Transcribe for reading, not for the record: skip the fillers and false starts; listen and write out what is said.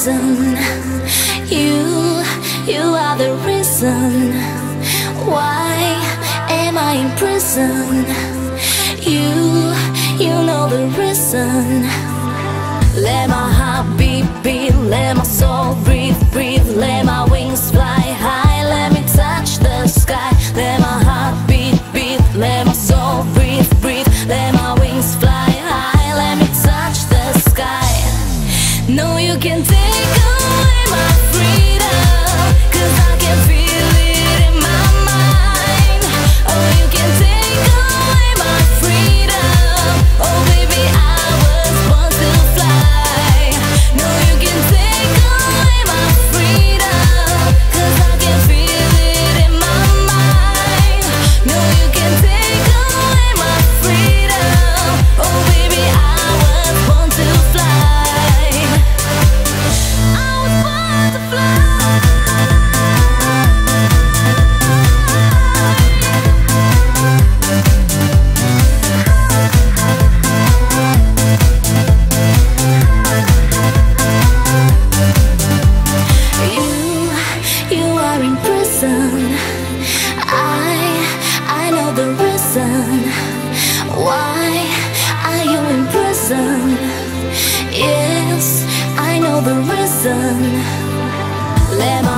prison. You are the reason. Why am I in prison? You know the reason. Let my heart beat, beat, let my soul breathe, breathe. Let my wings fly high, let me touch the sky. Let my heart beat, beat, let my soul breathe, breathe. Let my wings fly high, let me touch the sky. No, you can take away my freedom, 'cause I can feel it in my mind. Oh, you can take away my freedom. Oh baby, I was born to fly. No, you can take away my freedom, 'cause I can feel it in my mind. No, you can take away my freedom. Oh baby, I was born to fly. I was born to fly. You are in prison. I know the reason. Why are you in prison? Yes, I know the reason. Let my